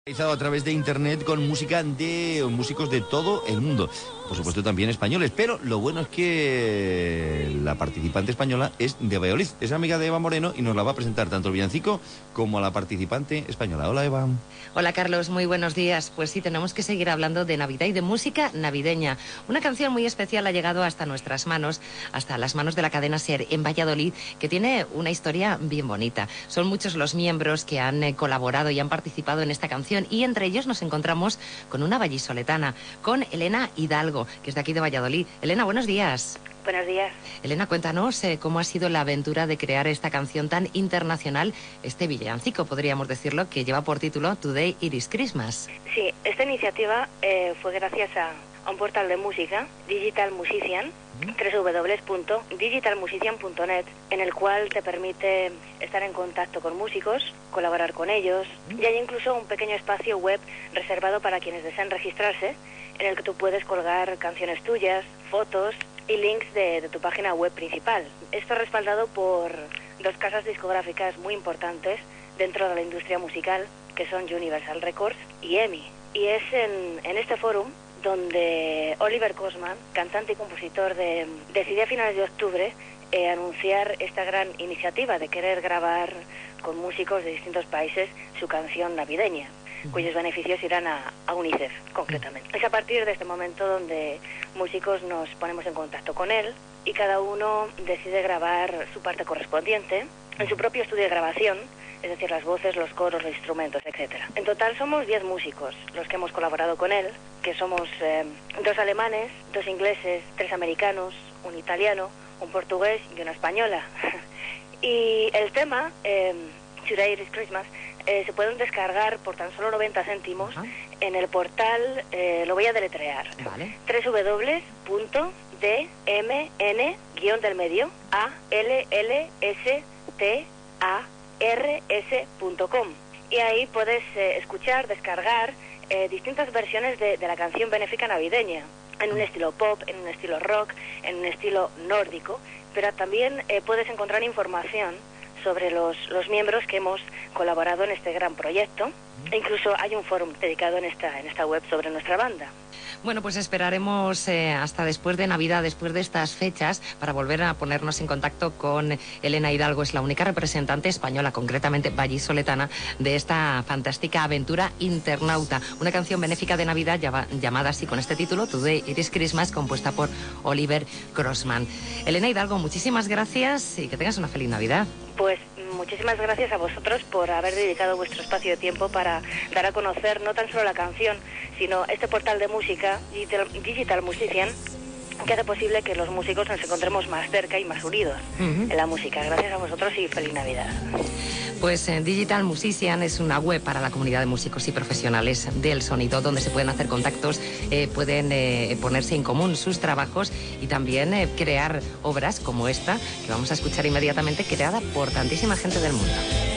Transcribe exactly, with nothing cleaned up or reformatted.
Realizado a través de internet con música de músicos de todo el mundo, por supuesto también españoles, pero lo bueno es que la participante española es de Valladolid, es amiga de Eva Moreno y nos la va a presentar tanto el villancico como a la participante española. Hola, Eva. Hola, Carlos, muy buenos días. Pues sí, tenemos que seguir hablando de Navidad y de música navideña. Una canción muy especial ha llegado hasta nuestras manos, hasta las manos de la cadena SER en Valladolid, que tiene una historia bien bonita. Son muchos los miembros que han eh, colaborado y han participado en esta canción, y entre ellos nos encontramos con una vallisoletana, con Elena Hidalgo, que es de aquí de Valladolid. Elena, buenos días. Buenos días. Elena, cuéntanos eh, cómo ha sido la aventura de crear esta canción tan internacional, este villancico, podríamos decirlo, que lleva por título Today It Is Christmas. Sí, esta iniciativa eh, fue gracias a, a un portal de música, Digital Musician, doble u doble u doble u punto digital musician punto net, en el cual te permite estar en contacto con músicos, colaborar con ellos, y hay incluso un pequeño espacio web reservado para quienes deseen registrarse, en el que tú puedes colgar canciones tuyas, fotos y links de, de tu página web principal. Esto respaldado por dos casas discográficas muy importantes dentro de la industria musical, que son Universal Records y EMI. Y es en, en este foro donde Oliver Grossman, cantante y compositor, de, decidió a finales de octubre eh, anunciar esta gran iniciativa de querer grabar con músicos de distintos países su canción navideña, cuyos beneficios irán a, a UNICEF, concretamente. Es a partir de este momento donde músicos nos ponemos en contacto con él y cada uno decide grabar su parte correspondiente en su propio estudio de grabación, es decir, las voces, los coros, los instrumentos, etcétera. En total somos diez músicos los que hemos colaborado con él, que somos eh, dos alemanes, dos ingleses, tres americanos, un italiano, un portugués y una española. Y el tema, eh, Today It Is Christmas, eh, se pueden descargar por tan solo noventa céntimos uh-huh. en el portal, eh, lo voy a deletrear, vale. doble u doble u doble u punto d m n guión del medio a l l s t a r s punto com, y ahí puedes eh, escuchar, descargar eh, distintas versiones de, de la canción benéfica navideña, en un estilo pop, en un estilo rock, en un estilo nórdico, pero también eh, puedes encontrar información sobre los, los miembros que hemos colaborado en este gran proyecto, e incluso hay un foro dedicado en esta, en esta web sobre nuestra banda. Bueno, pues esperaremos eh, hasta después de Navidad, después de estas fechas, para volver a ponernos en contacto con Elena Hidalgo. Es la única representante española, concretamente vallisoletana, de esta fantástica aventura internauta. Una canción benéfica de Navidad llama, llamada así con este título, Today It Is Christmas, compuesta por Oliver Grossman. Elena Hidalgo, muchísimas gracias y que tengas una feliz Navidad. Pues muchísimas gracias a vosotros por haber dedicado vuestro espacio de tiempo para dar a conocer no tan solo la canción, sino este portal de música, Digital, Digital Musician, que hace posible que los músicos nos encontremos más cerca y más unidos uh-huh. en la música. Gracias a vosotros y feliz Navidad. Pues eh, Digital Musician es una web para la comunidad de músicos y profesionales del sonido, donde se pueden hacer contactos, eh, pueden eh, ponerse en común sus trabajos y también eh, crear obras como esta, que vamos a escuchar inmediatamente, creada por tantísima gente del mundo.